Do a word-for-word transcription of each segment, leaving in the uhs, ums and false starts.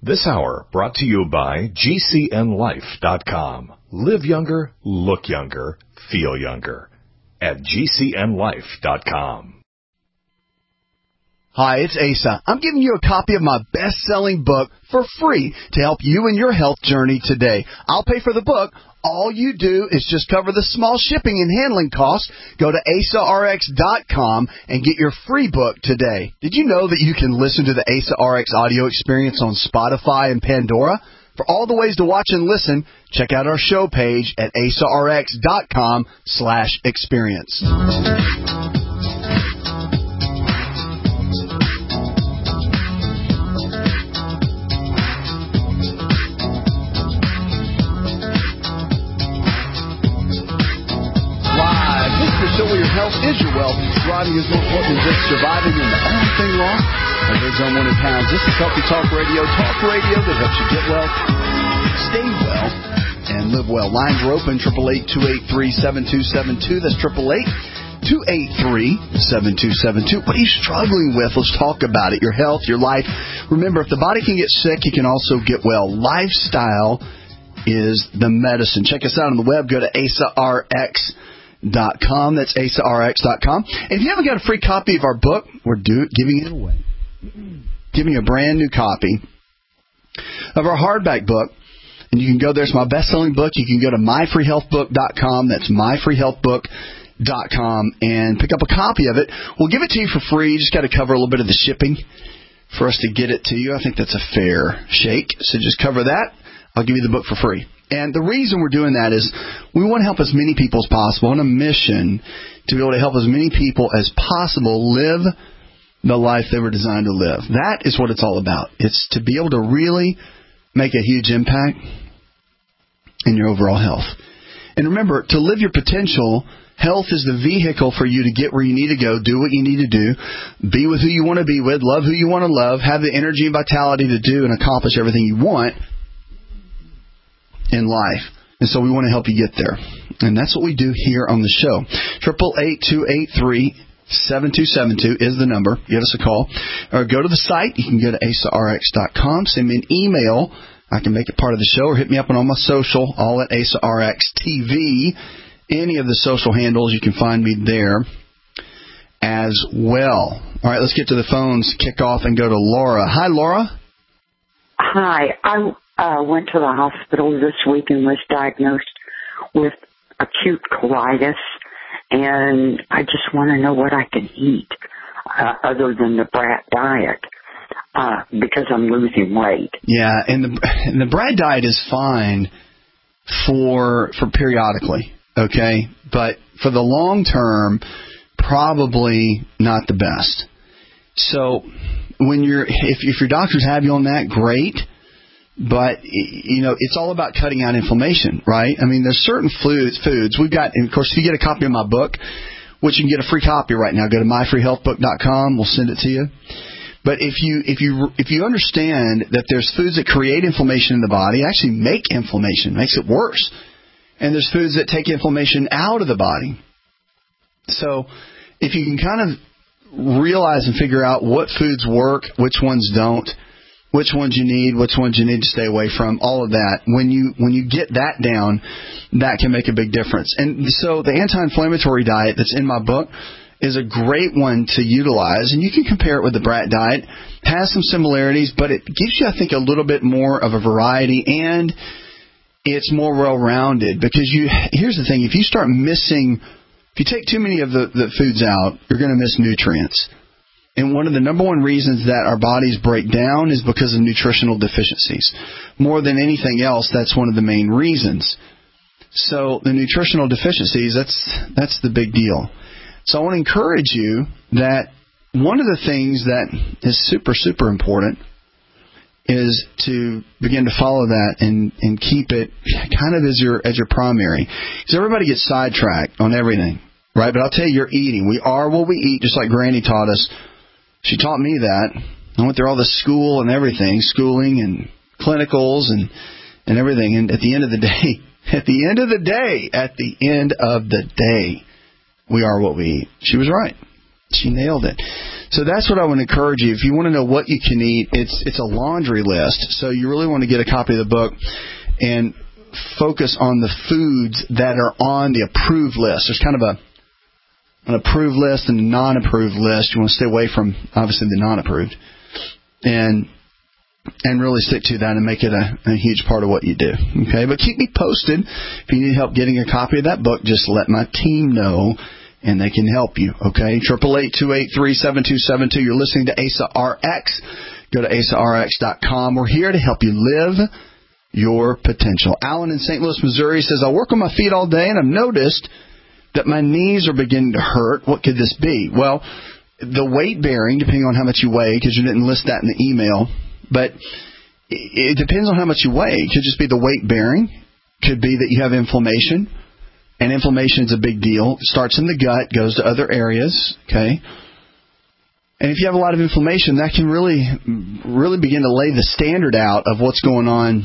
This hour brought to you by G C N life dot com. Live younger, look younger, feel younger at G C N life dot com. Hi, it's Asa. I'm giving you a copy of my best-selling book for free to help you in your health journey today. I'll pay for the book. All you do is just cover the small shipping and handling costs. Go to asa r x dot com and get your free book today. Did you know that you can listen to the Asa R X audio experience on Spotify and Pandora? For all the ways to watch and listen, check out our show page at asa r x dot com slash experience. So where your health is your wealth. Thriving is more important than just surviving, and the only thing wrong are those unwanted pounds. This is Healthy Talk Radio, talk radio that helps you get well, stay well, and live well. Lines are open, eight eight eight, two eight three, seven two seven two. That's eight eight eight, two eight three, seven two seven two. What are you struggling with? Let's talk about it. Your health, your life. Remember, if the body can get sick, you can also get well. Lifestyle is the medicine. Check us out on the web. Go to asa r x dot com. That's asa r x dot com. And if you haven't got a free copy of our book, we're do, giving it away. Giving you a brand new copy of our hardback book. And you can go there. It's my best-selling book. You can go to my free health book dot com. That's my free health book dot com and pick up a copy of it. We'll give it to you for free. You just got to cover a little bit of the shipping for us to get it to you. I think that's a fair shake. So just cover that. I'll give you the book for free. And the reason we're doing that is we want to help as many people as possible on a mission to be able to help as many people as possible live the life they were designed to live. That is what it's all about. It's to be able to really make a huge impact in your overall health. And remember, to live your potential, health is the vehicle for you to get where you need to go, do what you need to do, be with who you want to be with, love who you want to love, have the energy and vitality to do and accomplish everything you want in life. And so we want to help you get there. And that's what we do here on the show. eight eight eight, two eight three, seven two seven two is the number. Give us a call. Or go to the site. You can go to asa r x dot com. Send me an email. I can make it part of the show. Or hit me up on all my social, all at Asa R X T V. Any of the social handles, you can find me there as well. All right, let's get to the phones, kick off, and go to Laura. Hi, Laura. Hi. I uh, went to the hospital this week and was diagnosed with acute colitis, and I just want to know what I can eat uh, other than the brat diet uh, because I'm losing weight. Yeah, and the and the brat diet is fine for for periodically, okay? But for the long term, probably not the best. So when you're if if your doctors have you on that, great. But, you know, it's all about cutting out inflammation, right? I mean, there's certain foods, foods. We've got, and of course, if you get a copy of my book, which you can get a free copy right now, go to my free health book dot com. We'll send it to you. But if you if you if you understand that there's foods that create inflammation in the body, actually make inflammation, makes it worse. And there's foods that take inflammation out of the body. So if you can kind of realize and figure out what foods work, which ones don't, which ones you need, which ones you need to stay away from, all of that. When you when you get that down, that can make a big difference. And so the anti-inflammatory diet that's in my book is a great one to utilize. And you can compare it with the brat diet. It has some similarities, but it gives you, I think, a little bit more of a variety, and it's more well-rounded. Because you here's the thing. If you start missing, if you take too many of the, the foods out, you're going to miss nutrients. And one of the number one reasons that our bodies break down is because of nutritional deficiencies. More than anything else, that's one of the main reasons. So the nutritional deficiencies, that's that's the big deal. So I want to encourage you that one of the things that is super, super important is to begin to follow that and, and keep it kind of as your as your primary. Because everybody gets sidetracked on everything, right? But I'll tell you, you're eating. We are what we eat, just like Granny taught us. She taught me that. I went through all the school and everything, schooling and clinicals and, and everything. And at the end of the day, at the end of the day, at the end of the day, we are what we eat. She was right. She nailed it. So that's what I would encourage you. If you want to know what you can eat, it's it's a laundry list. So you really want to get a copy of the book and focus on the foods that are on the approved list. There's kind of a an approved list and a non-approved list. You want to stay away from, obviously, the non-approved. And and really stick to that and make it a, a huge part of what you do. Okay, but keep me posted. If you need help getting a copy of that book, just let my team know, and they can help you. Okay, eight eight eight, two eight three, seven two seven two. You're listening to Asa R X. Go to asa r x dot com. We're here to help you live your potential. Alan in Saint Louis, Missouri says, I work on my feet all day, and I've noticed that my knees are beginning to hurt. What could this be? Well, the weight bearing, depending on how much you weigh, because you didn't list that in the email, but it depends on how much you weigh. It could just be the weight bearing. Could be that you have inflammation, and inflammation is a big deal. It starts in the gut, goes to other areas, okay? And if you have a lot of inflammation, that can really, really begin to lay the standard out of what's going on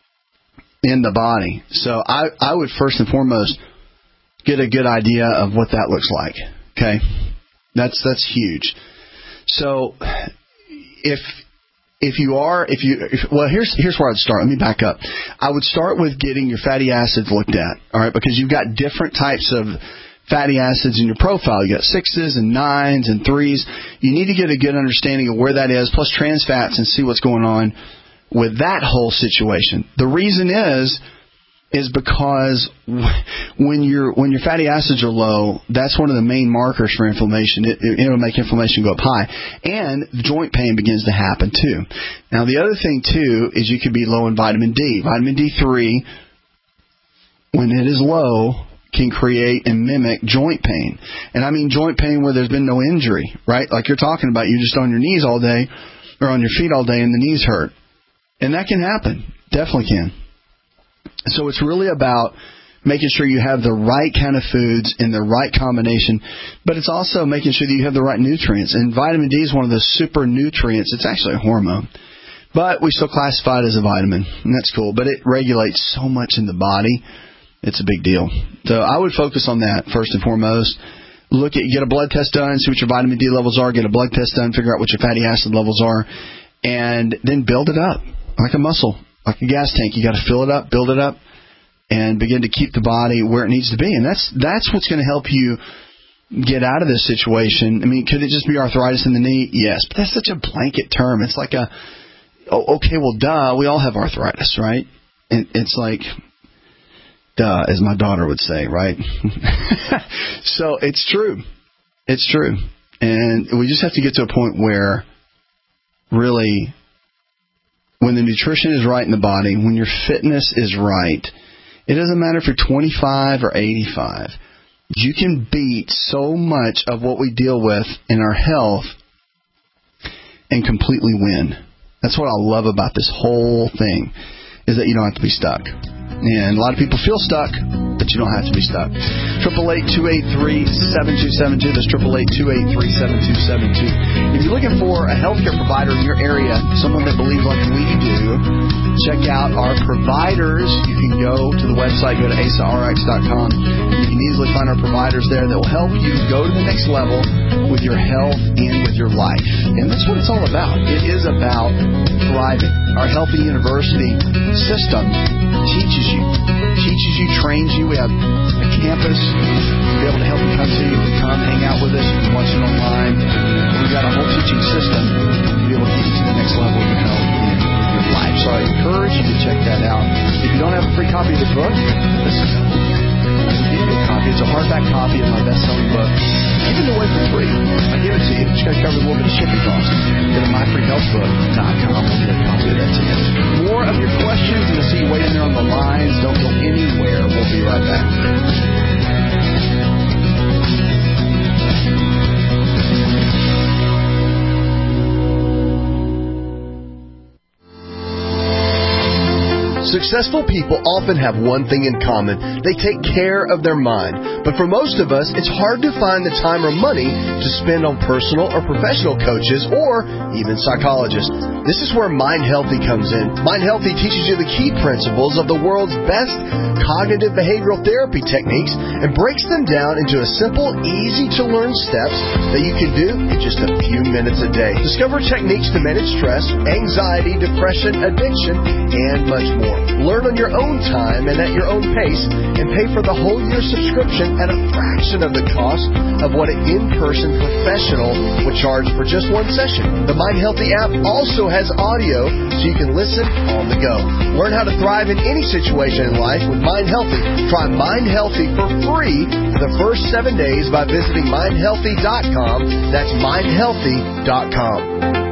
in the body. So I, I would first and foremost get a good idea of what that looks like, okay? That's that's huge. So if if you are if you if, well here's here's where I'd start. Let me back up. I would start with getting your fatty acids looked at, all right? Because you've got different types of fatty acids in your profile. You got sixes and nines and threes. You need to get a good understanding of where that is, plus trans fats, and see what's going on with that whole situation. The reason is is because when your when your fatty acids are low, that's one of the main markers for inflammation. It, it, it'll make inflammation go up high, and joint pain begins to happen too. Now, the other thing too is you could be low in vitamin D. Vitamin D three, when it is low, can create and mimic joint pain. And I mean joint pain where there's been no injury, right? Like you're talking about, you're just on your knees all day or on your feet all day and the knees hurt. And that can happen. Definitely can. So it's really about making sure you have the right kind of foods in the right combination, but it's also making sure that you have the right nutrients. And vitamin D is one of the super nutrients. It's actually a hormone, but we still classify it as a vitamin, and that's cool. But it regulates so much in the body. It's a big deal. So I would focus on that first and foremost. Look at, get a blood test done, see what your vitamin D levels are, get a blood test done, figure out what your fatty acid levels are, and then build it up like a muscle, like a gas tank. You got to fill it up, build it up, and begin to keep the body where it needs to be. And that's that's what's going to help you get out of this situation. I mean, could it just be arthritis in the knee? Yes, but that's such a blanket term. It's like a, oh, okay, well, duh, we all have arthritis, right? And it's like, duh, as my daughter would say, right? So it's true. It's true. And we just have to get to a point where really, when the nutrition is right in the body, when your fitness is right, it doesn't matter if you're twenty-five or eighty-five. You can beat so much of what we deal with in our health and completely win. That's what I love about this whole thing, is that you don't have to be stuck. And a lot of people feel stuck, but you don't have to be stuck. eight eight eight, two eight three, seven two seven two. That's eight eight eight, two eight three, seven two seven two. If you're looking for a healthcare provider in your area, someone that believes like we do, check out our providers. You can go to the website, go to asa r x dot com. You can easily find our providers there that will help you go to the next level with your health and with your life. And that's what it's all about. It is about thriving. Our Healthy University system teaches you, teaches you, trains you. We have a campus to be able to help you come to. You can come hang out with us. You can watch it online. We've got a whole teaching system to be able to get you to the next level of your health and your life. So I encourage you to check that out. If you don't have a free copy of the book, listen, I can give you a copy. It's a hardback copy of my best-selling book. Give it away for free. I give it to you. Just got to cover a little bit of shipping costs. Go to my free health book dot com. We'll get a copy of that to you. More of your questions. You'll see you waiting there on the lines. Don't go anywhere. We'll be right back. Successful people often have one thing in common. They take care of their mind. But for most of us, it's hard to find the time or money to spend on personal or professional coaches or even psychologists. This is where Mind Healthy comes in. Mind Healthy teaches you the key principles of the world's best cognitive behavioral therapy techniques and breaks them down into a simple, easy-to-learn steps that you can do in just a few minutes a day. Discover techniques to manage stress, anxiety, depression, addiction, and much more. Learn on your own time and at your own pace, and pay for the whole year subscription at a fraction of the cost of what an in-person professional would charge for just one session. The Mind Healthy app also has audio so you can listen on the go. Learn how to thrive in any situation in life with Mind Healthy. Try Mind Healthy for free for the first seven days by visiting mind healthy dot com. That's mind healthy dot com.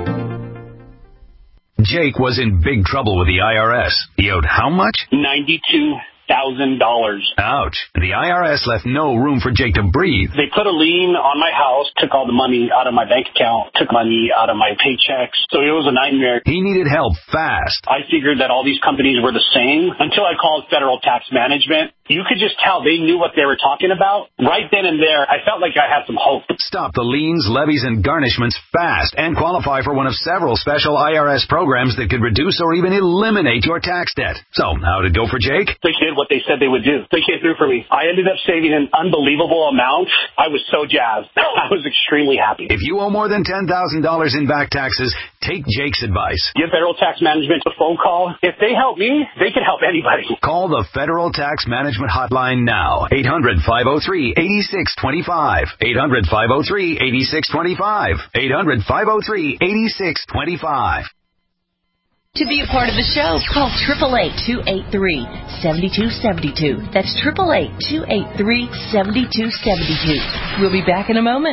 Jake was in big trouble with the I R S. He owed how much? ninety-two thousand dollars. Ouch. The I R S left no room for Jake to breathe. They put a lien on my house, took all the money out of my bank account, took money out of my paychecks. So it was a nightmare. He needed help fast. I figured that all these companies were the same until I called Federal Tax Management. You could just tell they knew what they were talking about. Right then and there, I felt like I had some hope. Stop the liens, levies, and garnishments fast and qualify for one of several special I R S programs that could reduce or even eliminate your tax debt. So, how'd it go for Jake? They did what they said they would do. They came through for me. I ended up saving an unbelievable amount. I was so jazzed. I was extremely happy. If you owe more than ten thousand dollars in back taxes, take Jake's advice. Give Federal Tax Management a phone call. If they help me, they can help anybody. Call the Federal Tax Management Hotline now. eight hundred, five oh three, eight six two five. eight hundred, five oh three, eight six two five. eight hundred, five oh three, eight six two five. To be a part of the show, call eight eight eight, two eight three, seven two seven two. That's eight eight eight, two eight three, seven two seven two. We'll be back in a moment.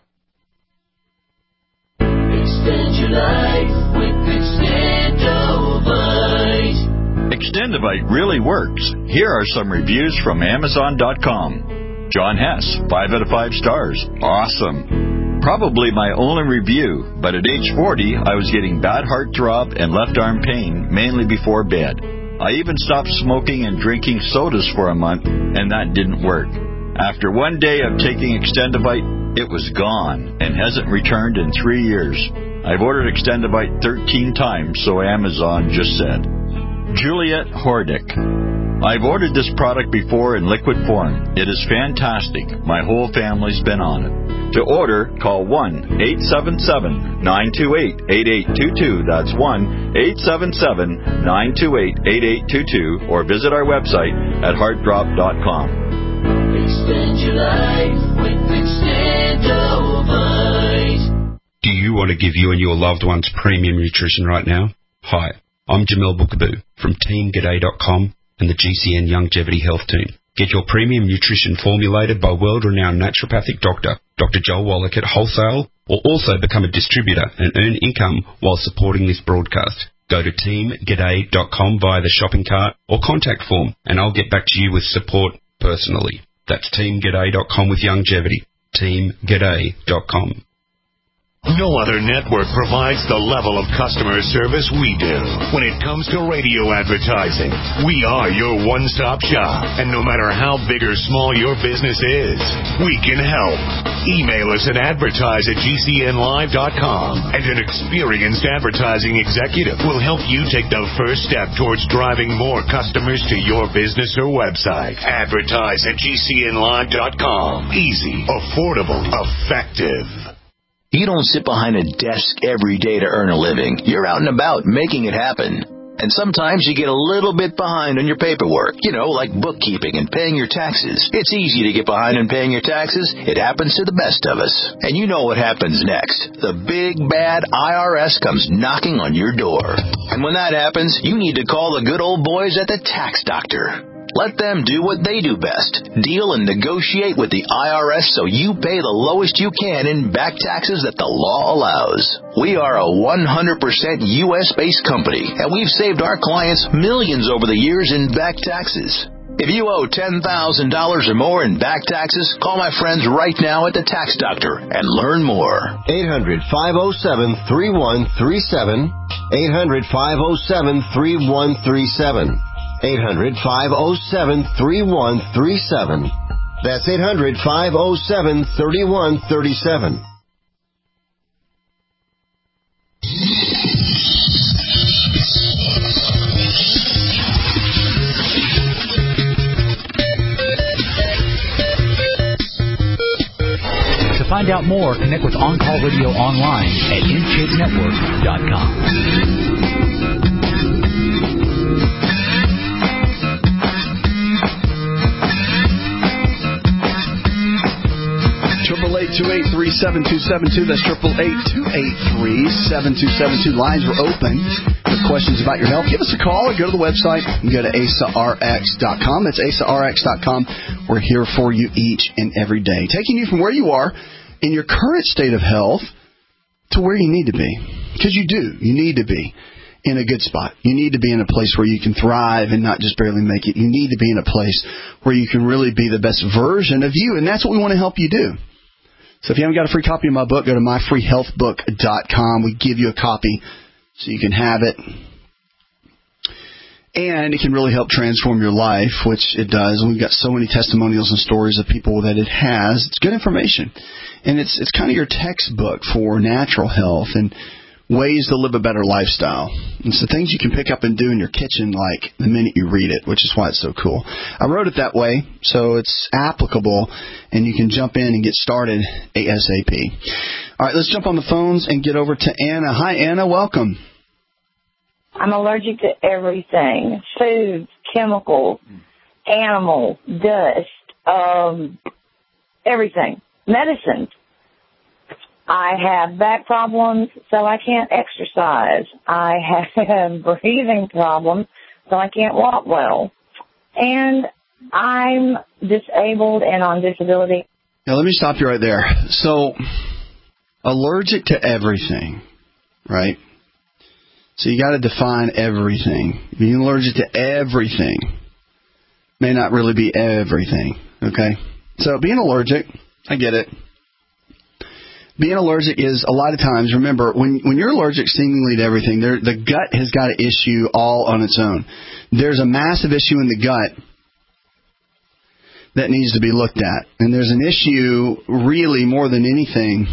Extend your life with Extendovite. Extendovite really works. Here are some reviews from Amazon dot com. John Hess, five out of five stars. Awesome. Probably my only review, but at age forty, I was getting bad heart throb and left arm pain, mainly before bed. I even stopped smoking and drinking sodas for a month, and that didn't work. After one day of taking Extendovite, it was gone and hasn't returned in three years. I've ordered Extendovite thirteen times, so Amazon just said. Juliet Hordick. I've ordered this product before in liquid form. It is fantastic. My whole family's been on it. To order, call one eight seven seven, nine two eight, eight eight two two. That's one eight seven seven, nine two eight, eight eight two two, or visit our website at heart drop dot com. Extend your life with Extendovite. Do you want to give you and your loved ones premium nutrition right now? Hi, I'm Jamel Bookaboo from team g'day dot com and the G C N Longevity Health Team. Get your premium nutrition formulated by world-renowned naturopathic doctor, Doctor Joel Wallach at wholesale, or also become a distributor and earn income while supporting this broadcast. Go to team g'day dot com via the shopping cart or contact form, and I'll get back to you with support personally. That's team g'day dot com with longevity. team g'day dot com. No other network provides the level of customer service we do. When it comes to radio advertising, we are your one-stop shop. And no matter how big or small your business is, we can help. Email us at advertise at G C N live dot com, and an experienced advertising executive will help you take the first step towards driving more customers to your business or website. Advertise at G C N live dot com. Easy, affordable, effective. You don't sit behind a desk every day to earn a living. You're out and about making it happen. And sometimes you get a little bit behind on your paperwork, you know, like bookkeeping and paying your taxes. It's easy to get behind on paying your taxes. It happens to the best of us. And you know what happens next. The big, bad I R S comes knocking on your door. And when that happens, you need to call the good old boys at the Tax Doctor. Let them do what they do best. Deal and negotiate with the I R S so you pay the lowest you can in back taxes that the law allows. We are a one hundred percent U S-based company, and we've saved our clients millions over the years in back taxes. If you owe ten thousand dollars or more in back taxes, call my friends right now at the Tax Doctor and learn more. eight hundred, five oh seven, three one three seven. eight hundred, five oh seven, three one three seven. eight hundred, five oh seven, three one three seven. That's eight hundred, five oh seven, three one three seven. To find out more, connect with On Call Radio online at in shape network dot com. Triple eight two eight three seven two seven two. That's triple eight two eight three seven two seven two. Lines are open with questions about your health. Give us a call or go to the website and go to A S A R X dot com. That's A S A R X dot com. We're here for you each and every day, taking you from where you are in your current state of health to where you need to be. Because you do. You need to be in a good spot. You need to be in a place where you can thrive and not just barely make it. You need to be in a place where you can really be the best version of you, and that's what we want to help you do. So if you haven't got a free copy of my book, go to my free health book dot com. We give you a copy so you can have it. And it can really help transform your life, which it does. We've got so many testimonials and stories of people that it has. It's good information. And it's it's kind of your textbook for natural health and ways to live a better lifestyle. It's the things you can pick up and do in your kitchen like the minute you read it, which is why it's so cool. I wrote it that way so it's applicable and you can jump in and get started ASAP. All right, let's jump on the phones and get over to Anna. Hi, Anna. Welcome. I'm allergic to everything. Foods, chemicals, animals, dust, um, everything. Medicines. I have back problems, so I can't exercise. I have breathing problems, so I can't walk well. And I'm disabled and on disability. Now, let me stop you right there. So, allergic to everything, right? So you got to define everything. Being allergic to everything may not really be everything, okay? So being allergic, I get it. Being allergic is a lot of times, remember, when when you're allergic seemingly to everything, there, the gut has got an issue all on its own. There's a massive issue in the gut that needs to be looked at. And there's an issue really more than anything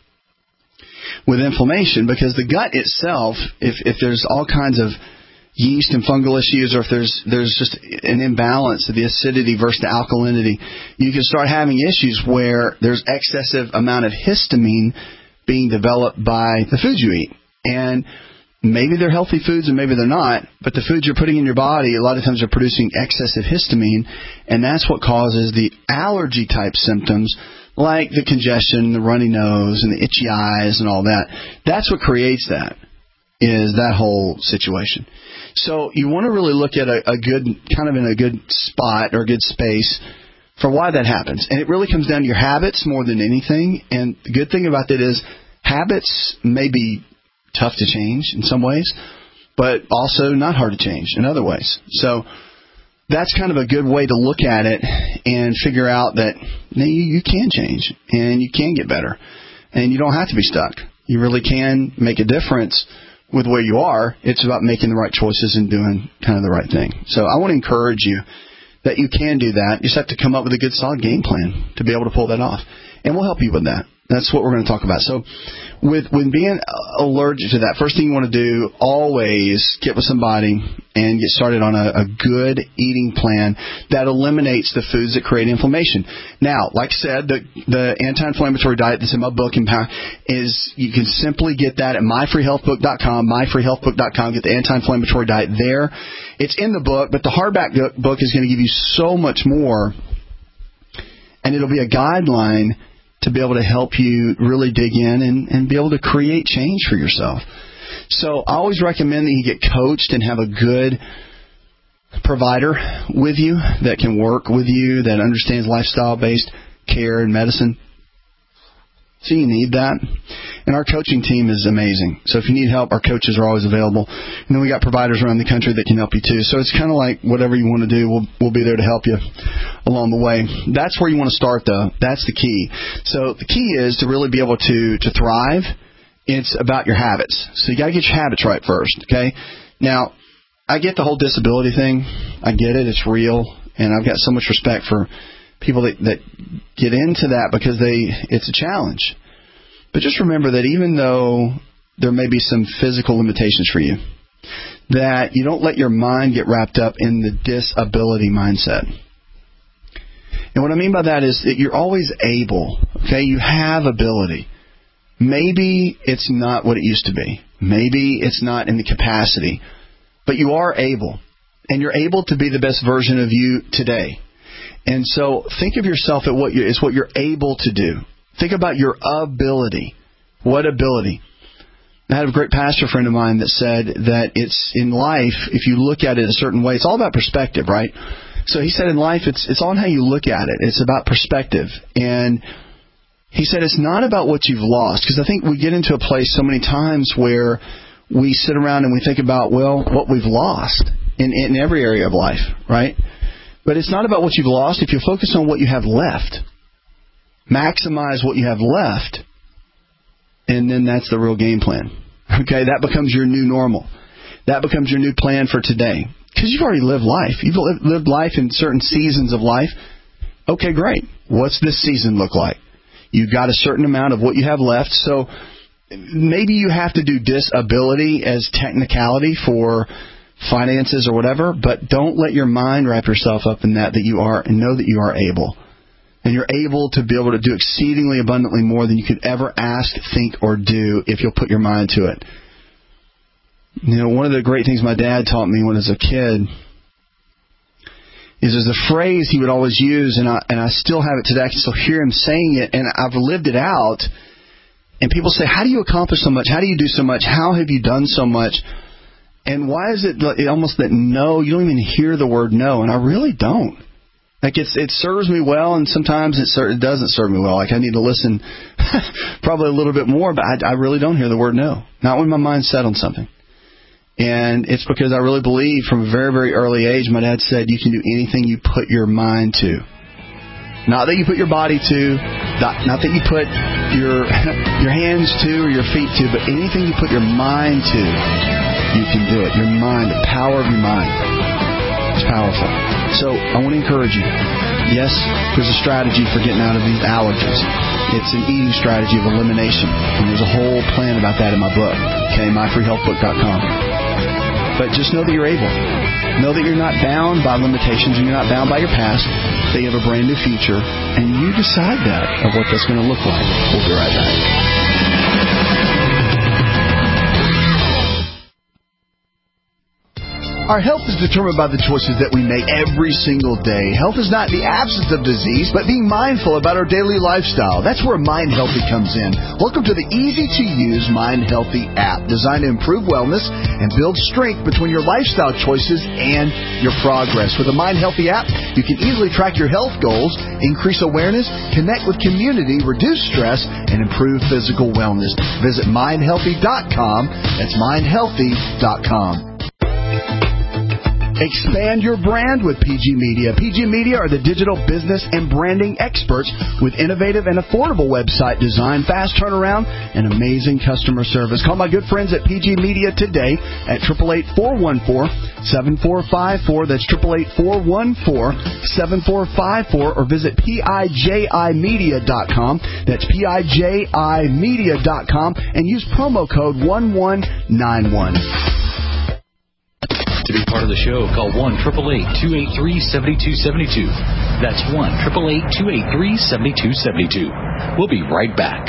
with inflammation, because the gut itself, if if there's all kinds of yeast and fungal issues, or if there's there's just an imbalance of the acidity versus the alkalinity, you can start having issues where there's excessive amount of histamine being developed by the foods you eat. And maybe they're healthy foods and maybe they're not, but the foods you're putting in your body a lot of times are producing excessive histamine, and that's what causes the allergy type symptoms like the congestion, the runny nose, and the itchy eyes and all that. That's what creates that, is that whole situation. So you want to really look at a, a good, kind of in a good spot or a good space for why that happens. And it really comes down to your habits more than anything. And the good thing about that is habits may be tough to change in some ways, but also not hard to change in other ways. So that's kind of a good way to look at it and figure out that you, you can change and you can get better. And you don't have to be stuck. You really can make a difference with where you are. It's about making the right choices and doing kind of the right thing. So I want to encourage you that you can do that. You just have to come up with a good, solid game plan to be able to pull that off. And we'll help you with that. That's what we're going to talk about. So with with being allergic to that, first thing you want to do, always get with somebody and get started on a, a good eating plan that eliminates the foods that create inflammation. Now, like I said, the, the anti-inflammatory diet that's in my book is, you can simply get that at my free health book dot com, my free health book dot com. Get the anti-inflammatory diet there. It's in the book, but the hardback book is going to give you so much more, and it'll be a guideline to be able to help you really dig in and, and be able to create change for yourself. So I always recommend that you get coached and have a good provider with you that can work with you, that understands lifestyle-based care and medicine. So you need that. And our coaching team is amazing. So if you need help, our coaches are always available. And then we got providers around the country that can help you too. So it's kind of like whatever you want to do, we'll we'll be there to help you along the way. That's where you want to start, though. That's the key. So the key is to really be able to, to thrive. It's about your habits. So you got to get your habits right first, okay? Now, I get the whole disability thing. I get it. It's real. And I've got so much respect for people that, that get into that because they it's a challenge. But just remember that even though there may be some physical limitations for you, that you don't let your mind get wrapped up in the disability mindset. And what I mean by that is that you're always able, okay? You have ability. Maybe it's not what it used to be. Maybe it's not in the capacity. But you are able. And you're able to be the best version of you today. And so think of yourself at what you, it's what you're able to do. Think about your ability. What ability? I had a great pastor friend of mine that said that it's in life, if you look at it a certain way, it's all about perspective, right? So he said in life, it's it's all how you look at it. It's about perspective. And he said it's not about what you've lost. Because I think we get into a place so many times where we sit around and we think about, well, what we've lost in, in every area of life, right? But it's not about what you've lost. If you focus on what you have left, maximize what you have left, and then that's the real game plan. Okay, that becomes your new normal. That becomes your new plan for today. Because you've already lived life. You've lived life in certain seasons of life. Okay, great. What's this season look like? You've got a certain amount of what you have left. So maybe you have to do disability as technicality for finances or whatever, but don't let your mind wrap yourself up in that, that you are, and know that you are able. And you're able to be able to do exceedingly abundantly more than you could ever ask, think, or do if you'll put your mind to it. You know, one of the great things my dad taught me when I was a kid is there's a phrase he would always use, and I, and I still have it today. I can still hear him saying it, and I've lived it out. And people say, how do you accomplish so much? How do you do so much? How have you done so much? And why is it almost that no, you don't even hear the word no? And I really don't. Like, it's, it serves me well, and sometimes it, ser- it doesn't serve me well. Like, I need to listen probably a little bit more, but I, I really don't hear the word no. Not when my mind's set on something. And it's because I really believe from a very, very early age, my dad said, you can do anything you put your mind to. Not that you put your body to, not, not that you put your your hands to or your feet to, but anything you put your mind to, you can do it. Your mind, the power of your mind. It's powerful. So I want to encourage you. Yes, there's a strategy for getting out of these allergies. It's an eating strategy of elimination. And there's a whole plan about that in my book. Okay, my free health book dot com. But just know that you're able. Know that you're not bound by limitations and you're not bound by your past. That you have a brand new future. And you decide that of what that's going to look like. We'll be right back. Our health is determined by the choices that we make every single day. Health is not the absence of disease, but being mindful about our daily lifestyle. That's where Mind Healthy comes in. Welcome to the easy-to-use Mind Healthy app, designed to improve wellness and build strength between your lifestyle choices and your progress. With the Mind Healthy app, you can easily track your health goals, increase awareness, connect with community, reduce stress, and improve physical wellness. Visit mind healthy dot com. That's mind healthy dot com. Expand your brand with P G Media. P G Media are the digital business and branding experts with innovative and affordable website design, fast turnaround, and amazing customer service. Call my good friends at P G Media today at eight eight eight, four one four, seven four five four. That's eight eight eight, four one four, seven four five four, or visit P I J I media dot com. That's P I J I media dot com and use promo code one one nine one. To be part of the show, call one eight eight eight, two eight three, seven two seven two. That's one eight eight eight, two eight three, seven two seven two. We'll be right back.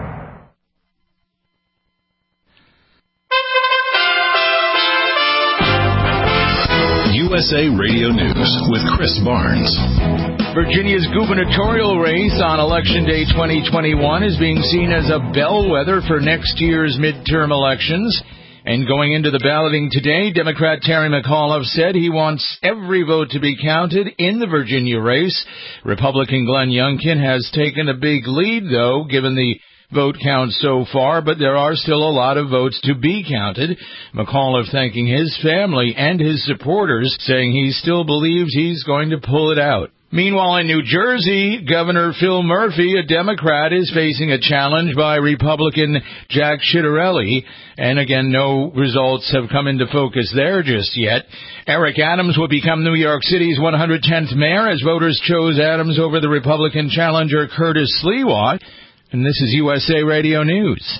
U S A Radio News with Chris Barnes. Virginia's gubernatorial race on Election Day twenty twenty-one is being seen as a bellwether for next year's midterm elections. And going into the balloting today, Democrat Terry McAuliffe said he wants every vote to be counted in the Virginia race. Republican Glenn Youngkin has taken a big lead, though, given the vote count so far, but there are still a lot of votes to be counted. McAuliffe thanking his family and his supporters, saying he still believes he's going to pull it out. Meanwhile, in New Jersey, Governor Phil Murphy, a Democrat, is facing a challenge by Republican Jack Ciattarelli. And again, no results have come into focus there just yet. Eric Adams will become New York City's one hundred tenth mayor as voters chose Adams over the Republican challenger Curtis Sliwa. And this is U S A Radio News.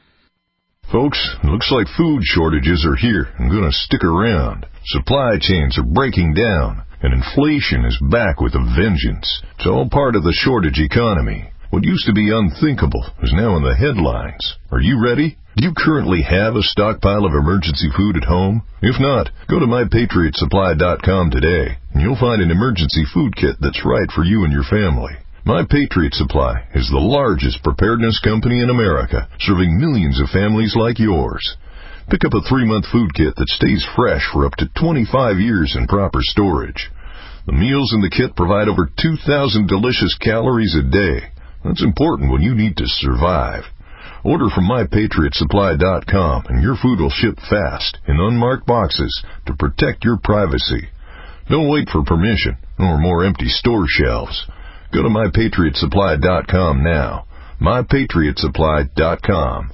Folks, looks like food shortages are here and going to stick around. Supply chains are breaking down, and inflation is back with a vengeance. It's all part of the shortage economy. What used to be unthinkable is now in the headlines. Are you ready? Do you currently have a stockpile of emergency food at home? If not, go to my patriot supply dot com today, and you'll find an emergency food kit that's right for you and your family. My Patriot Supply is the largest preparedness company in America, serving millions of families like yours. Pick up a three-month food kit that stays fresh for up to twenty-five years in proper storage. The meals in the kit provide over two thousand delicious calories a day. That's important when you need to survive. Order from my patriot supply dot com and your food will ship fast in unmarked boxes to protect your privacy. Don't wait for permission or more empty store shelves. Go to my patriot supply dot com now. my patriot supply dot com.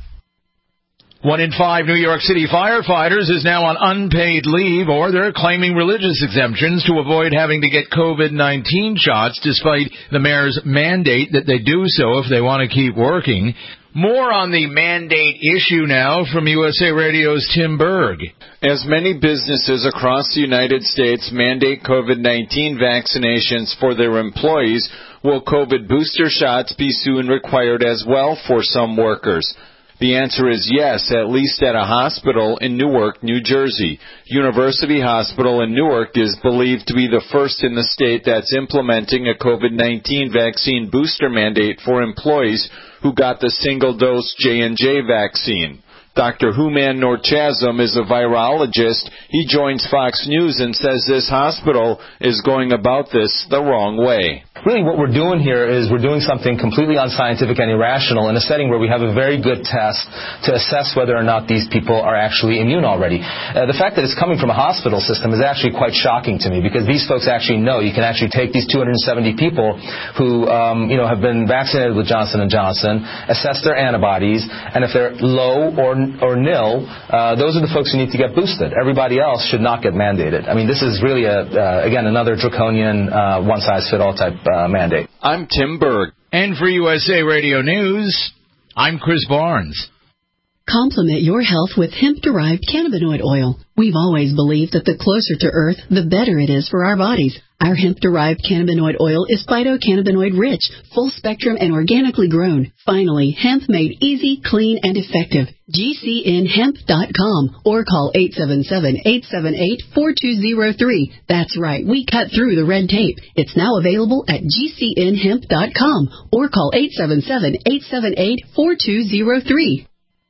One in five New York City firefighters is now on unpaid leave, or they're claiming religious exemptions to avoid having to get COVID nineteen shots, despite the mayor's mandate that they do so if they want to keep working. More on the mandate issue now from U S A Radio's Tim Berg. As many businesses across the United States mandate COVID nineteen vaccinations for their employees, will COVID booster shots be soon required as well for some workers? The answer is yes, at least at a hospital in Newark, New Jersey. University Hospital in Newark is believed to be the first in the state that's implementing a COVID nineteen vaccine booster mandate for employees who got the single-dose J and J vaccine. Doctor Human Norchasm is a virologist. He joins Fox News and says this hospital is going about this the wrong way. Really what we're doing here is we're doing something completely unscientific and irrational in a setting where we have a very good test to assess whether or not these people are actually immune already. Uh, the fact that it's coming from a hospital system is actually quite shocking to me, because these folks actually know you can actually take these two hundred seventy people who um, you know, have been vaccinated with Johnson and Johnson, assess their antibodies, and if they're low or or nil, uh, those are the folks who need to get boosted. Everybody else should not get mandated. I mean, this is really, a uh, again, another draconian uh, one-size-fits-all type Uh, mandate. I'm Tim Berg. And for U S A Radio News, I'm Chris Barnes. Complement your health with hemp-derived cannabinoid oil. We've always believed that the closer to Earth, the better it is for our bodies. Our hemp-derived cannabinoid oil is phytocannabinoid-rich, full-spectrum, and organically grown. Finally, hemp made easy, clean, and effective. G C N hemp dot com or call eight seven seven, eight seven eight, four two zero three. That's right, we cut through the red tape. It's now available at G C N hemp dot com or call eight seven seven, eight seven eight, four two zero three.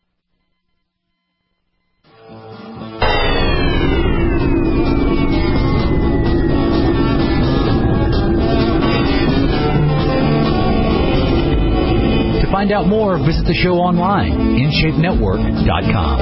To find out more, visit the show online, in shape network dot com.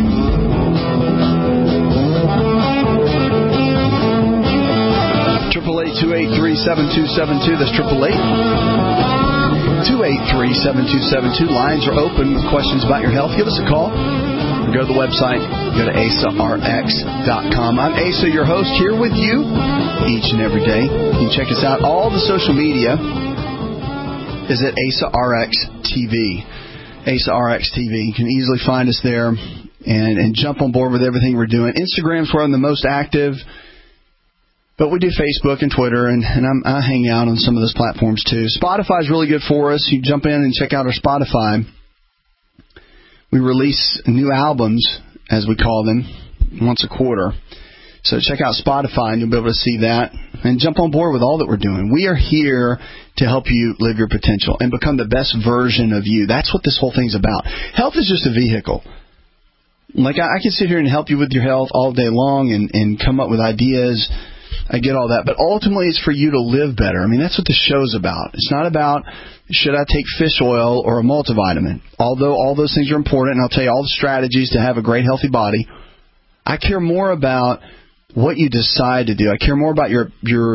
Triple eight two eight three seven two seven two. That's triple eight two eight three seven two seven two. Lines are open with questions about your health. Give us a call. Go to the website. Go to A S A R X dot com. I'm Asa, your host, here with you each and every day. You can check us out. All the social media is at A S A R X T V. A S A R X T V. You can easily find us there and, and jump on board with everything we're doing. Instagram's where I'm the most active, but we do Facebook and Twitter, and, and I'm, I hang out on some of those platforms too. Spotify's really good for us. You jump in and check out our Spotify. We release new albums, as we call them, once a quarter. So check out Spotify, and you'll be able to see that. And jump on board with all that we're doing. We are here to help you live your potential and become the best version of you. That's what this whole thing's about. Health is just a vehicle. Like, I, I can sit here and help you with your health all day long and, and come up with ideas. I get all that. But ultimately, it's for you to live better. I mean, that's what this show's about. It's not about, should I take fish oil or a multivitamin? Although all those things are important, and I'll tell you all the strategies to have a great, healthy body. I care more about what you decide to do. I care more about your your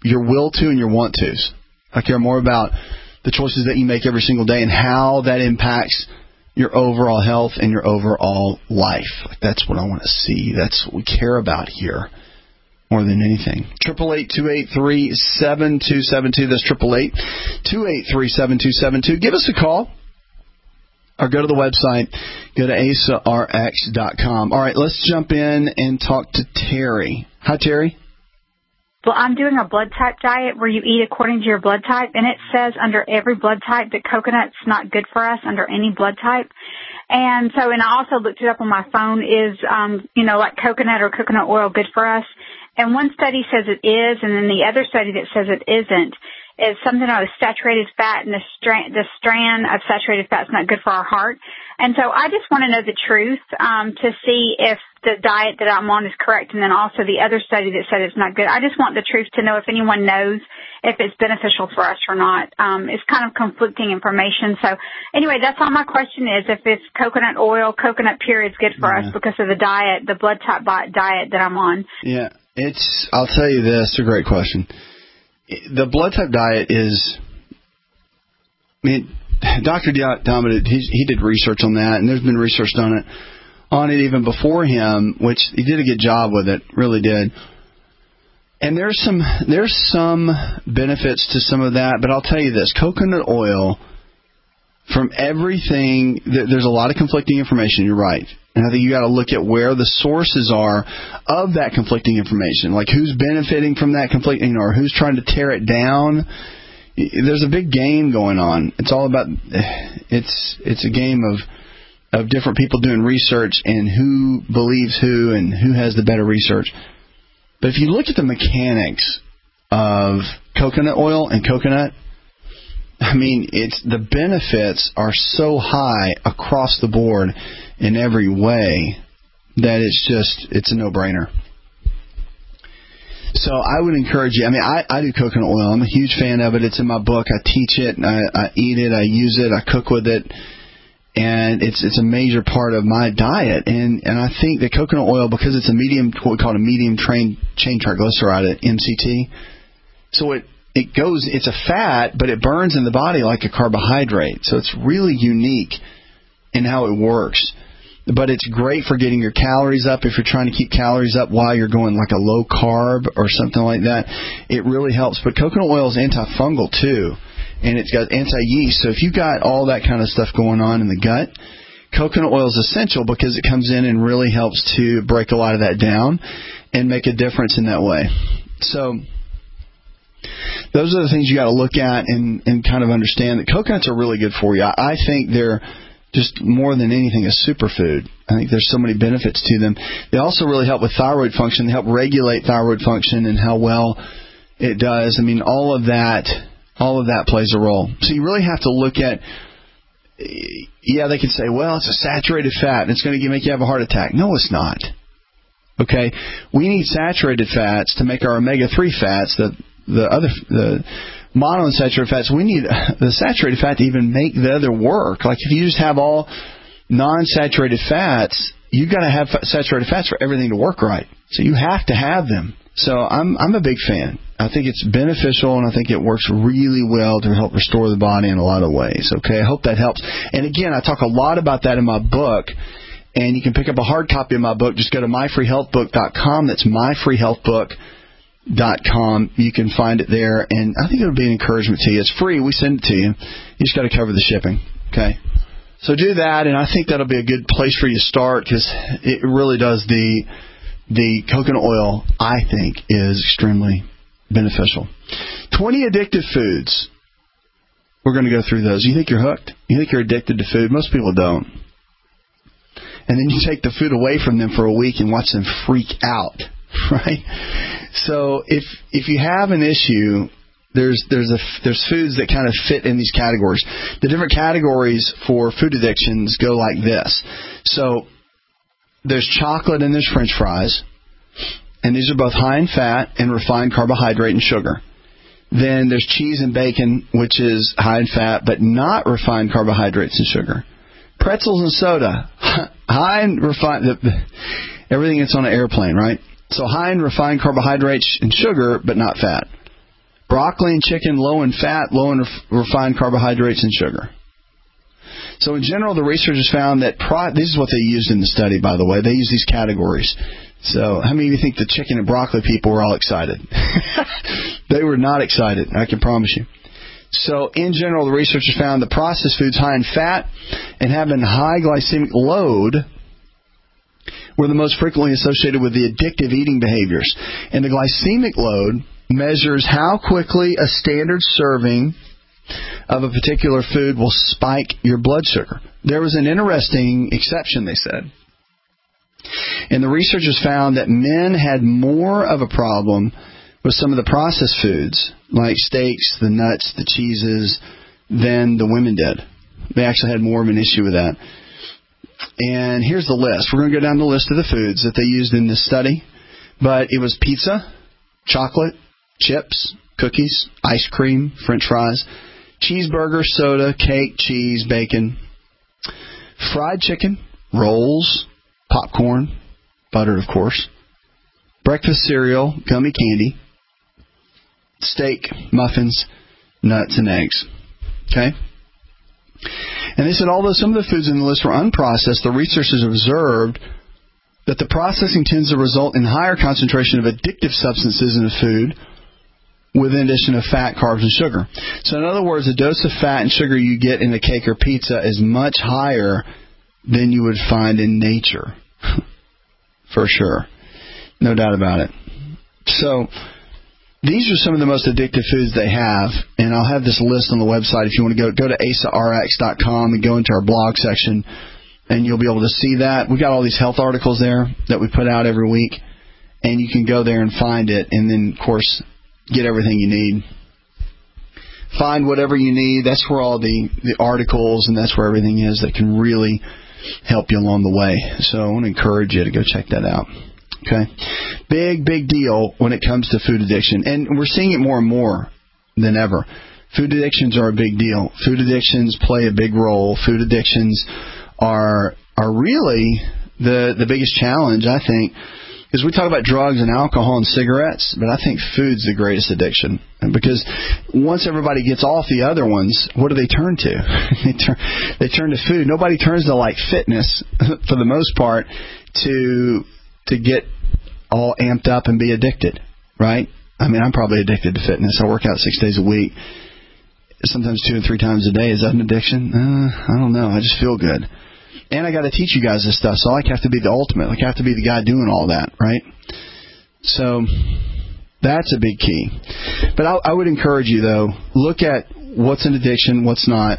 your will to and your want tos. I care more about the choices that you make every single day and how that impacts your overall health and your overall life. That's what I want to see. That's what we care about here more than anything. Triple eight two eight three seven two seven two. That's triple eight two eight three seven two seven two. Give us a call or go to the website. Go to asa r x dot com. All right, let's jump in and talk to Terry. Hi, Terry. Well, I'm doing a blood type diet where you eat according to your blood type, and it says under every blood type that coconut's not good for us under any blood type. And so, and I also looked it up on my phone, is, um, you know, like coconut or coconut oil good for us? And one study says it is, and then the other study that says it isn't is something about saturated fat, and the strand, the strand of saturated fat is not good for our heart. And so I just want to know the truth um, to see if the diet that I'm on is correct, and then also the other study that said it's not good. I just want the truth to know if anyone knows if it's beneficial for us or not. Um, it's kind of conflicting information. So anyway, that's all my question is, if it's coconut oil, coconut pure is good for yeah. us because of the diet, the blood type diet that I'm on. Yeah, it's, I'll tell you this, it's a great question. The blood type diet is, I mean, Doctor Dominant, he, he did research on that, and there's been research done it, on it even before him, which he did a good job with it, really did. And there's some there's some benefits to some of that, but I'll tell you this, coconut oil, from everything, there's a lot of conflicting information, you're right. And I think you got to look at where the sources are of that conflicting information, like who's benefiting from that conflicting or who's trying to tear it down. There's a big game going on. It's all about, it's it's a game of of different people doing research and who believes who and who has the better research. But if you look at the mechanics of coconut oil and coconut, I mean, it's the benefits are so high across the board in every way that it's just, it's a no-brainer. So I would encourage you. I mean, I, I do coconut oil. I'm a huge fan of it. It's in my book. I teach it. I, I eat it. I use it. I cook with it. And it's it's a major part of my diet. And, and I think that coconut oil, because it's a medium, what we call a medium train, chain triglyceride, M C T, so it, it goes, it's a fat, but it burns in the body like a carbohydrate. So it's really unique in how it works. But it's great for getting your calories up if you're trying to keep calories up while you're going like a low carb or something like that. It really helps. But coconut oil is antifungal too, and it's got anti-yeast. So if you've got all that kind of stuff going on in the gut, coconut oil is essential because it comes in and really helps to break a lot of that down and make a difference in that way. So those are the things you got to look at and, and kind of understand that coconuts are really good for you. I, I think they're just more than anything a superfood. I think there's so many benefits to them. They also really help with thyroid function. They help regulate thyroid function and how well it does. I mean, all of that, all of that plays a role. So you really have to look at, yeah, they could say, well, it's a saturated fat and it's going to make you have a heart attack. No, it's not. Okay? We need saturated fats to make our omega three fats, the the other the monounsaturated fats. We need the saturated fat to even make the other work. Like if you just have all non-saturated fats, you've got to have saturated fats for everything to work right. So you have to have them. So I'm I'm a big fan. I think it's beneficial, and I think it works really well to help restore the body in a lot of ways. Okay, I hope that helps. And again, I talk a lot about that in my book, and you can pick up a hard copy of my book. Just go to my free health book dot com. That's my free health book dot com. You can find it there, and I think it'll be an encouragement to you. It's free. We send it to you. You just got to cover the shipping. Okay, so do that, and I think that'll be a good place for you to start because it really does the the coconut oil. I think is extremely beneficial. twenty addictive foods. We're going to go through those. You think you're hooked? You think you're addicted to food? Most people don't. And then you take the food away from them for a week and watch them freak out. Right, so if if you have an issue, there's there's a there's foods that kind of fit in these categories. The different categories for food addictions go like this. So there's chocolate and there's French fries, and these are both high in fat and refined carbohydrate and sugar. Then there's cheese and bacon, which is high in fat but not refined carbohydrates and sugar. Pretzels and soda, high in refined. Everything that's on an airplane, right? So high in refined carbohydrates and sugar, but not fat. Broccoli and chicken, low in fat, low in ref- refined carbohydrates and sugar. So in general, the researchers found that pro- this is what they used in the study, by the way. They used these categories. So how many of you think the chicken and broccoli people were all excited? They were not excited, I can promise you. So in general, the researchers found that processed foods high in fat and having high glycemic load were the most frequently associated with the addictive eating behaviors. And the glycemic load measures how quickly a standard serving of a particular food will spike your blood sugar. There was an interesting exception, they said. And the researchers found that men had more of a problem with some of the processed foods, like steaks, the nuts, the cheeses, than the women did. They actually had more of an issue with that. And here's the list. We're going to go down the list of the foods that they used in this study. But it was pizza, chocolate, chips, cookies, ice cream, French fries, cheeseburger, soda, cake, cheese, bacon, fried chicken, rolls, popcorn, butter, of course, breakfast cereal, gummy candy, steak, muffins, nuts, and eggs. Okay? And they said although some of the foods in the list were unprocessed, the researchers observed that the processing tends to result in higher concentration of addictive substances in a food with an addition of fat, carbs, and sugar. So in other words, the dose of fat and sugar you get in a cake or pizza is much higher than you would find in nature. For sure. No doubt about it. So these are some of the most addictive foods they have, and I'll have this list on the website. If you want to go, go to asa r x dot com and go into our blog section, and you'll be able to see that. We've got all these health articles there that we put out every week, and you can go there and find it, and then, of course, get everything you need. Find whatever you need. That's where all the, the articles and that's where everything is that can really help you along the way. So I want to encourage you to go check that out. Okay? Big, big deal when it comes to food addiction. And we're seeing it more and more than ever. Food addictions are a big deal. Food addictions play a big role. Food addictions are are really the the biggest challenge, I think. Because we talk about drugs and alcohol and cigarettes, but I think food's the greatest addiction. Because once everybody gets off the other ones, what do they turn to? they turn they turn to food. Nobody turns to like fitness for the most part to to get all amped up and be addicted, right? I mean, I'm probably addicted to fitness. I work out six days a week, sometimes two and three times a day. Is that an addiction? Uh, I don't know. I just feel good. And I got to teach you guys this stuff, so I have to be the ultimate. I have to be the guy doing all that, right? So that's a big key. But I, I would encourage you, though, look at what's an addiction, what's not,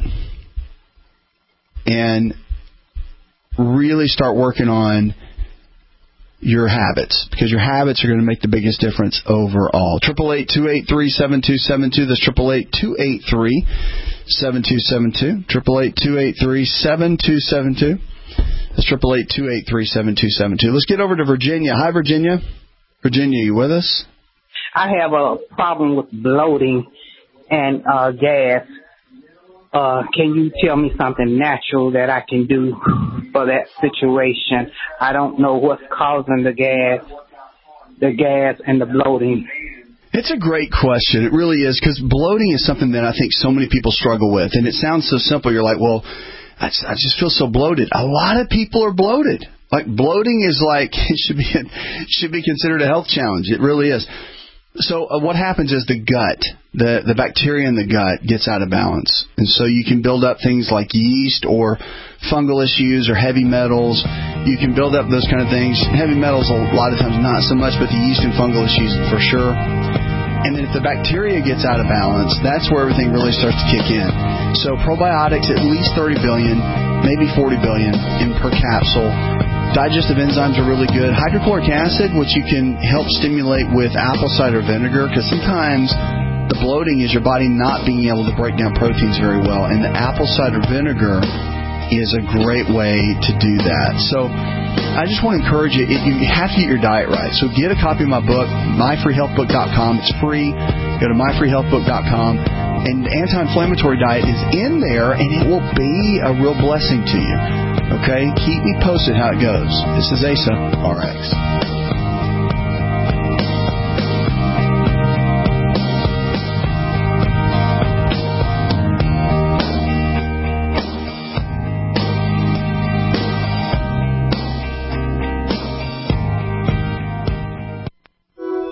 and really start working on your habits, because your habits are going to make the biggest difference overall. eight eight eight, two eight three, seven two seven two. That's eight eight eight, two eight three, seven two seven two. eight eight eight, two eight three, seven two seven two. That's eight eight eight, two eight three, seven two seven two. Let's get over to Virginia. Hi, Virginia. Virginia, you with us? I have a problem with bloating and uh, gas. Uh, can you tell me something natural that I can do for that situation? I don't know what's causing the gas, the gas and the bloating. It's a great question. It really is, because bloating is something that I think so many people struggle with. And it sounds so simple. You're like, well, I just, I just feel so bloated. A lot of people are bloated. Like, bloating is like, it should be, it should be considered a health challenge. It really is. So uh, what happens is the gut, the, the bacteria in the gut gets out of balance. And so you can build up things like yeast or fungal issues or heavy metals. You can build up those kind of things. Heavy metals a lot of times not so much, but the yeast and fungal issues for sure. And then if the bacteria gets out of balance, that's where everything really starts to kick in. So probiotics, at least thirty billion, maybe forty billion in per capsule. Digestive enzymes are really good. Hydrochloric acid, which you can help stimulate with apple cider vinegar, because sometimes the bloating is your body not being able to break down proteins very well. And the apple cider vinegar is a great way to do that. So I just want to encourage you, you have to get your diet right. So get a copy of my book, my free health book dot com. It's free. Go to my free health book dot com. And the anti-inflammatory diet is in there, and it will be a real blessing to you. Okay? Keep me posted how it goes. This is Asa R X.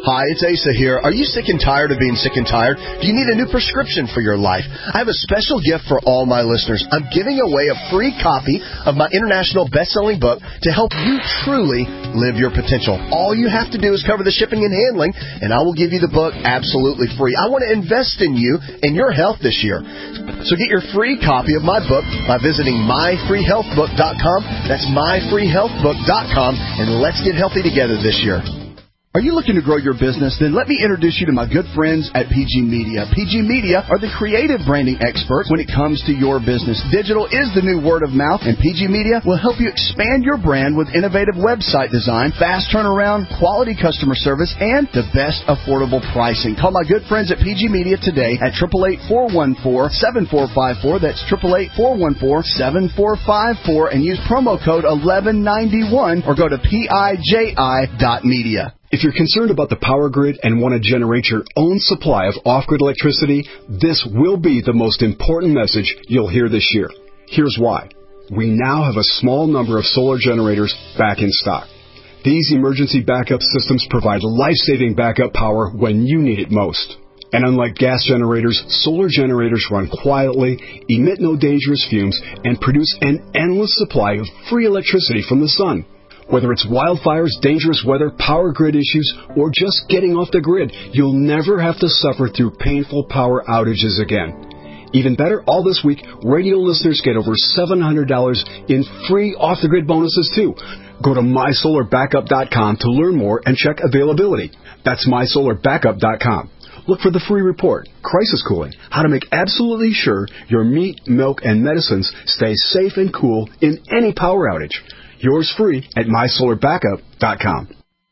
Hi, it's Asa here. Are you sick and tired of being sick and tired? Do you need a new prescription for your life? I have a special gift for all my listeners. I'm giving away a free copy of my international best-selling book to help you truly live your potential. All you have to do is cover the shipping and handling, and I will give you the book absolutely free. I want to invest in you and your health this year. So get your free copy of my book by visiting my free health book dot com. That's my free health book dot com, and let's get healthy together this year. Are you looking to grow your business? Then let me introduce you to my good friends at P G Media. P G Media are the creative branding experts when it comes to your business. Digital is the new word of mouth, and P G Media will help you expand your brand with innovative website design, fast turnaround, quality customer service, and the best affordable pricing. Call my good friends at P G Media today at eight eight eight, four one four, seven four five four. That's eight eight eight, four one four, seven four five four, and use promo code eleven ninety-one or go to P I J I dot media. If you're concerned about the power grid and want to generate your own supply of off-grid electricity, this will be the most important message you'll hear this year. Here's why. We now have a small number of solar generators back in stock. These emergency backup systems provide life-saving backup power when you need it most. And unlike gas generators, solar generators run quietly, emit no dangerous fumes, and produce an endless supply of free electricity from the sun. Whether it's wildfires, dangerous weather, power grid issues, or just getting off the grid, you'll never have to suffer through painful power outages again. Even better, all this week, radio listeners get over seven hundred dollars in free off-the-grid bonuses, too. Go to my solar backup dot com to learn more and check availability. That's my solar backup dot com. Look for the free report, Crisis Cooling, how to make absolutely sure your meat, milk, and medicines stay safe and cool in any power outage. Yours free at my solar backup dot com.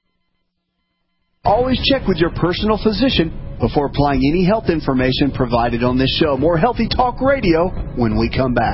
Always check with your personal physician before applying any health information provided on this show. More Healthy Talk Radio when we come back.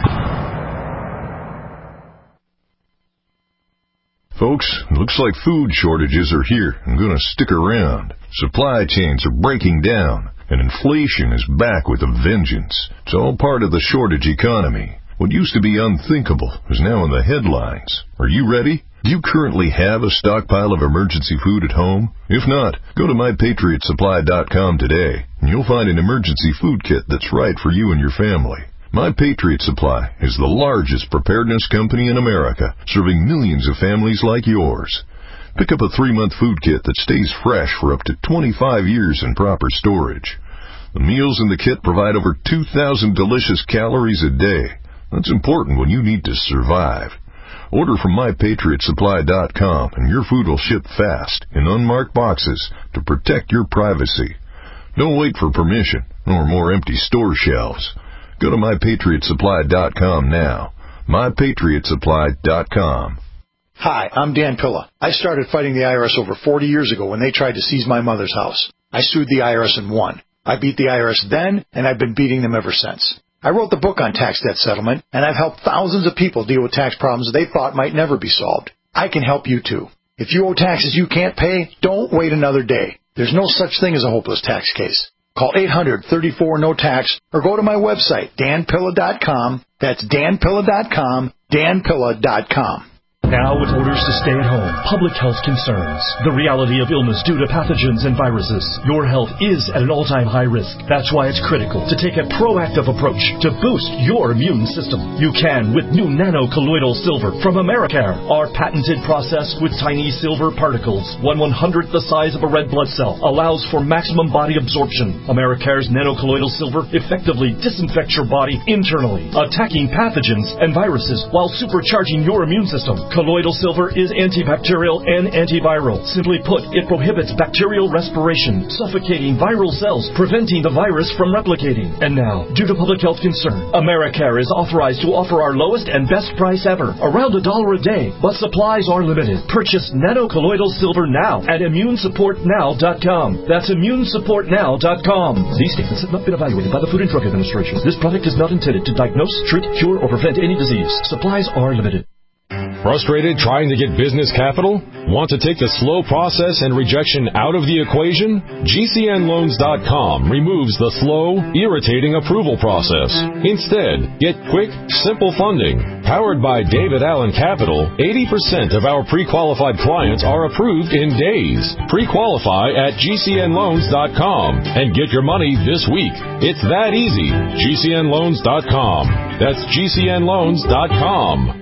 Folks, looks like food shortages are here and going to stick around. Supply chains are breaking down, and inflation is back with a vengeance. It's all part of the shortage economy. What used to be unthinkable is now in the headlines. Are you ready? Do you currently have a stockpile of emergency food at home? If not, go to my patriot supply dot com today, and you'll find an emergency food kit that's right for you and your family. My Patriot Supply is the largest preparedness company in America, serving millions of families like yours. Pick up a three-month food kit that stays fresh for up to twenty-five years in proper storage. The meals in the kit provide over two thousand delicious calories a day. That's important when you need to survive. Order from my patriot supply dot com and your food will ship fast in unmarked boxes to protect your privacy. Don't wait for permission or more empty store shelves. Go to my patriot supply dot com now. my patriot supply dot com. Hi, I'm Dan Pilla. I started fighting the I R S over forty years ago when they tried to seize my mother's house. I sued the I R S and won. I beat the I R S then, and I've been beating them ever since. I wrote the book on tax debt settlement, and I've helped thousands of people deal with tax problems they thought might never be solved. I can help you, too. If you owe taxes you can't pay, don't wait another day. There's no such thing as a hopeless tax case. Call eight hundred, thirty-four, no tax or go to my website, dan pilla dot com. That's dan pilla dot com, dan pilla dot com. Now with orders to stay at home, public health concerns, the reality of illness due to pathogens and viruses, your health is at an all-time high risk. That's why it's critical to take a proactive approach to boost your immune system. You can with new nano-colloidal silver from Americare. Our patented process with tiny silver particles, one one-hundredth the size of a red blood cell, allows for maximum body absorption. Americare's nano-colloidal silver effectively disinfects your body internally, attacking pathogens and viruses while supercharging your immune system. Colloidal silver is antibacterial and antiviral. Simply put, it prohibits bacterial respiration, suffocating viral cells, preventing the virus from replicating. And now, due to public health concern, Americare is authorized to offer our lowest and best price ever, around a dollar a day, but supplies are limited. Purchase nano-colloidal silver now at immune support now dot com. That's immune support now dot com. These statements have not been evaluated by the Food and Drug Administration. This product is not intended to diagnose, treat, cure, or prevent any disease. Supplies are limited. Frustrated trying to get business capital? Want to take the slow process and rejection out of the equation? G C N loans dot com removes the slow, irritating approval process. Instead, get quick, simple funding. Powered by David Allen Capital, eighty percent of our pre-qualified clients are approved in days. Pre-qualify at G C N loans dot com and get your money this week. It's that easy. G C N loans dot com. That's G C N loans dot com.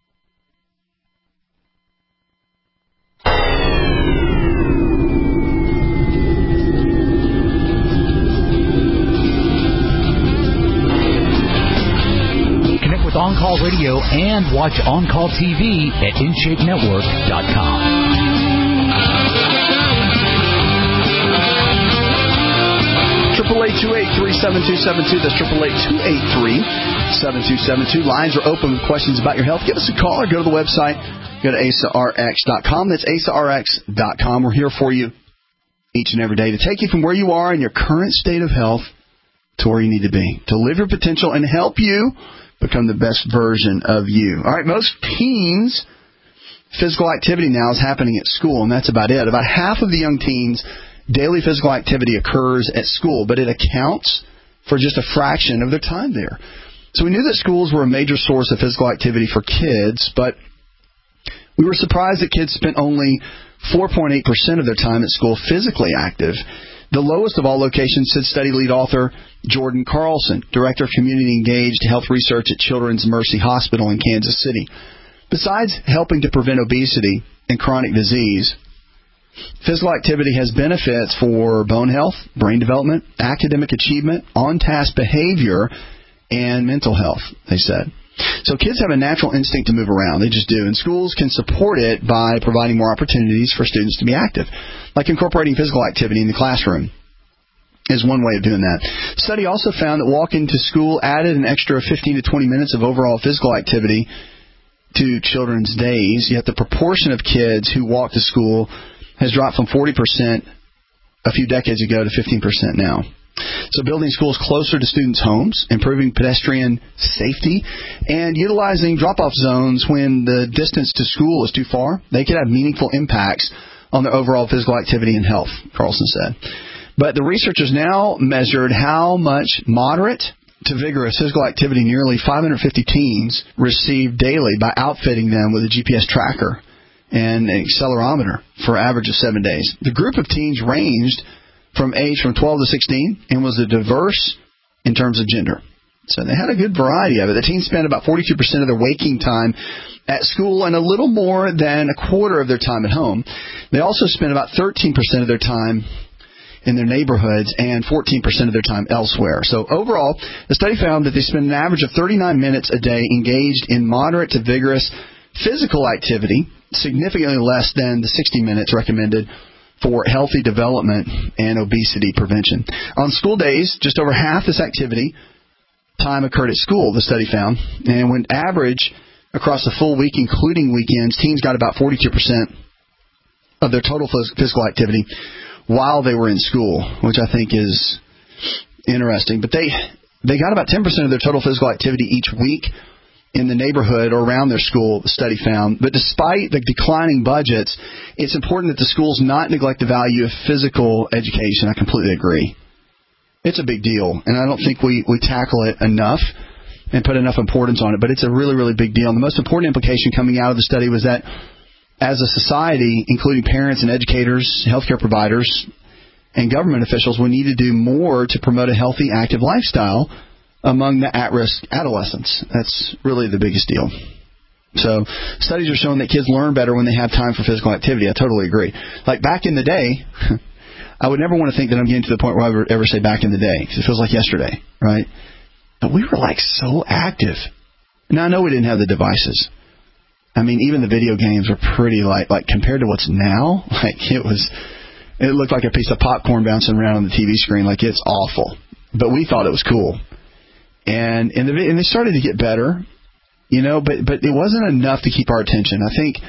With On Call Radio and watch On Call T V at in shape network dot com. Triple eight two eight three seven two seven two. That's triple eight two eight three seven two seven two. Lines are open with questions about your health. Give us a call or go to the website. Go to A S A R X dot com. That's A S A R X dot com. We're here for you each and every day to take you from where you are in your current state of health to where you need to be, to live your potential and help you become the best version of you. All right, most teens' physical activity now is happening at school, and that's about it. About half of the young teens' daily physical activity occurs at school, but it accounts for just a fraction of their time there. So we knew that schools were a major source of physical activity for kids, but we were surprised that kids spent only four point eight percent of their time at school physically active. The lowest of all locations, said study lead author Jordan Carlson, Director of Community Engaged Health Research at Children's Mercy Hospital in Kansas City. Besides helping to prevent obesity and chronic disease, physical activity has benefits for bone health, brain development, academic achievement, on-task behavior, and mental health, they said. So kids have a natural instinct to move around. They just do. And schools can support it by providing more opportunities for students to be active, like incorporating physical activity in the classroom is one way of doing that. Study also found that walking to school added an extra fifteen to twenty minutes of overall physical activity to children's days, yet the proportion of kids who walk to school has dropped from forty percent a few decades ago to fifteen percent now. So building schools closer to students' homes, improving pedestrian safety, and utilizing drop-off zones when the distance to school is too far, they could have meaningful impacts on their overall physical activity and health, Carlson said. But the researchers now measured how much moderate to vigorous physical activity nearly five hundred fifty teens receive daily by outfitting them with a G P S tracker and an accelerometer for an average of seven days. The group of teens ranged from age from twelve to sixteen and was a diverse in terms of gender. So they had a good variety of it. The teens spent about forty-two percent of their waking time at school and a little more than a quarter of their time at home. They also spent about thirteen percent of their time in their neighborhoods and fourteen percent of their time elsewhere. So overall, the study found that they spend an average of thirty-nine minutes a day engaged in moderate to vigorous physical activity, significantly less than the sixty minutes recommended for healthy development and obesity prevention. On school days, just over half this activity time occurred at school, the study found. And when average across the full week, including weekends, teens got about forty-two percent of their total physical activity while they were in school, which I think is interesting. But they they got about ten percent of their total physical activity each week in the neighborhood or around their school, the study found. But despite the declining budgets, it's important that the schools not neglect the value of physical education. I completely agree. It's a big deal, and I don't think we, we tackle it enough and put enough importance on it, but it's a really, really big deal. And the most important implication coming out of the study was that as a society, including parents and educators, healthcare providers, and government officials, we need to do more to promote a healthy, active lifestyle among the at-risk adolescents. That's really the biggest deal. So studies are showing that kids learn better when they have time for physical activity. I totally agree. Like back in the day, I would never want to think that I'm getting to the point where I would ever say back in the day, because it feels like yesterday, right? But we were like so active. Now I know we didn't have the devices. I mean, even the video games were pretty like, like compared to what's now, like it was, it looked like a piece of popcorn bouncing around on the T V screen. Like it's awful. But we thought it was cool. And and, the, and they started to get better, you know, but, but it wasn't enough to keep our attention. I think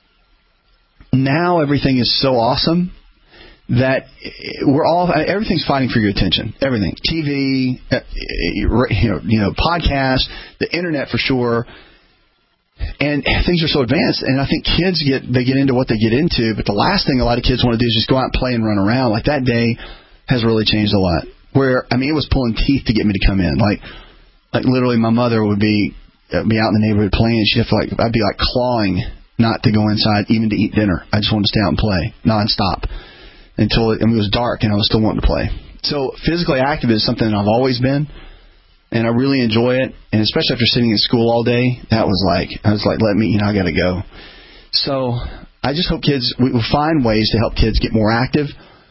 now everything is so awesome that we're all, everything's fighting for your attention. Everything. T V, you know, you know, podcasts, the internet for sure. And things are so advanced, and I think kids get they get into what they get into, but the last thing a lot of kids want to do is just go out and play and run around. Like, that day has really changed a lot. Where, I mean, it was pulling teeth to get me to come in. Like, like literally my mother would be uh, be out in the neighborhood playing, and she'd have to, like, I'd be, like, clawing not to go inside, even to eat dinner. I just wanted to stay out and play nonstop until it, I mean, it was dark, and I was still wanting to play. So physically active is something I've always been. And I really enjoy it, and especially after sitting in school all day, that was like, I was like, let me, you know, I got to go. So I just hope kids, we will find ways to help kids get more active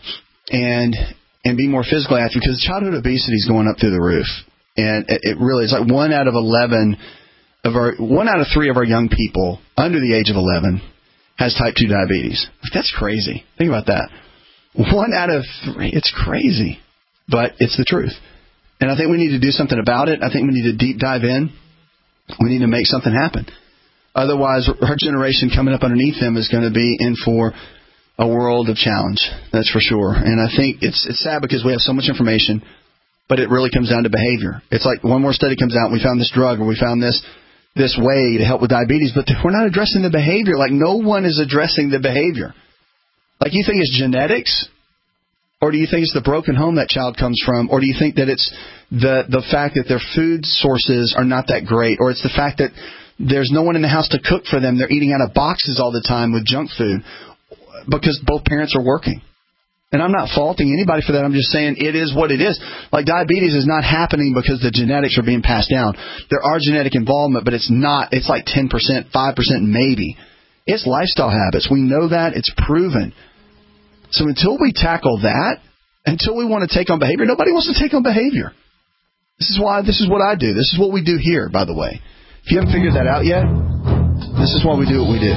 and and be more physically active, because childhood obesity is going up through the roof. And it, it really is like one out of eleven of our, one out of three of our young people under the age of eleven has type two diabetes. That's crazy. Think about that. One out of three. It's crazy, but it's the truth. And I think we need to do something about it. I think we need to deep dive in. We need to make something happen. Otherwise, our generation coming up underneath them is going to be in for a world of challenge. That's for sure. And I think it's it's sad because we have so much information, but it really comes down to behavior. It's like one more study comes out and we found this drug or we found this this way to help with diabetes, but we're not addressing the behavior. Like, no one is addressing the behavior. Like, you think it's genetics? Or do you think it's the broken home that child comes from? Or do you think that it's the the fact that their food sources are not that great? Or it's the fact that there's no one in the house to cook for them. They're eating out of boxes all the time with junk food because both parents are working. And I'm not faulting anybody for that. I'm just saying it is what it is. Like, diabetes is not happening because the genetics are being passed down. There are genetic involvement, but it's not. It's like ten percent, five percent maybe. It's lifestyle habits. We know that. It's proven. So until we tackle that, until we want to take on behavior, nobody wants to take on behavior. This is why, this is what I do. This is what we do here, by the way. If you haven't figured that out yet, this is why we do what we do.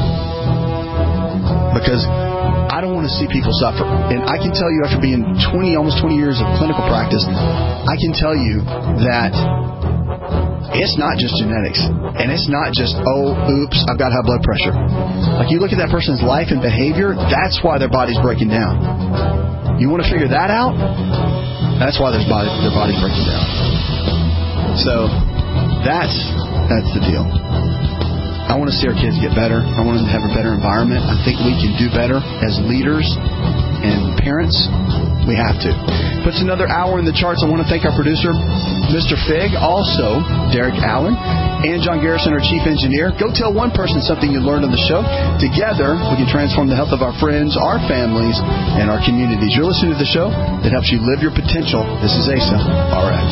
Because I don't want to see people suffer. And I can tell you, after being twenty, almost twenty years of clinical practice, I can tell you that it's not just genetics. And it's not just, oh, oops, I've got high blood pressure. Like, you look at that person's life and behavior, that's why their body's breaking down. You want to figure that out? That's why their, body, their body's breaking down. So, that's that's the deal. I want to see our kids get better. I want them to have a better environment. I think we can do better as leaders and parents. We have to. Puts another hour in the charts. I want to thank our producer, Mister Fig, also Derek Allen, and John Garrison, our chief engineer. Go tell one person something you learned on the show. Together, we can transform the health of our friends, our families, and our communities. You're listening to the show that helps you live your potential. This is A S A R X.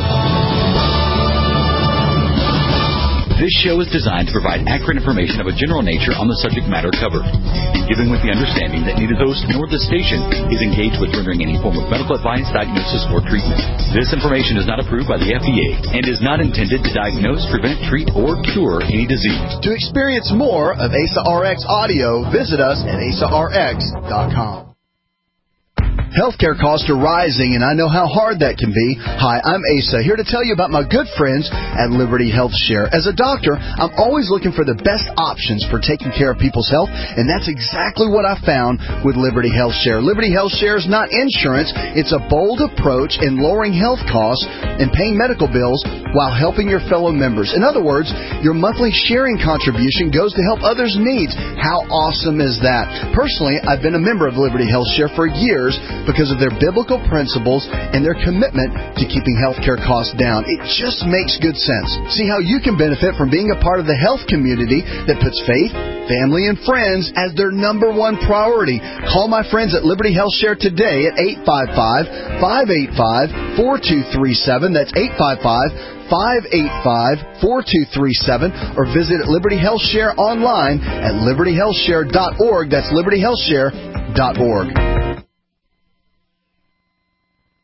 This show is designed to provide accurate information of a general nature on the subject matter covered, given with the understanding that neither host nor the station is engaged with rendering any form of medical advice, diagnosis, or treatment. This information is not approved by the F D A and is not intended to diagnose, prevent, treat, or cure any disease. To experience more of A S A R X audio, visit us at A S A R X dot com. Healthcare costs are rising, and I know how hard that can be. Hi, I'm Asa, here to tell you about my good friends at Liberty Health Share. As a doctor, I'm always looking for the best options for taking care of people's health, and that's exactly what I found with Liberty Health Share. Liberty Health Share is not insurance. It's a bold approach in lowering health costs and paying medical bills while helping your fellow members. In other words, your monthly sharing contribution goes to help others' needs. How awesome is that? Personally, I've been a member of Liberty Health Share for years because of their biblical principles and their commitment to keeping healthcare costs down. It just makes good sense. See how you can benefit from being a part of the health community that puts faith, family, and friends as their number one priority. Call my friends at Liberty Health Share today at eight five five, five eight five, four two three seven. That's eight five five, five eight five, four two three seven, or visit Liberty Health Share online at liberty health share dot org. That's liberty health share dot org.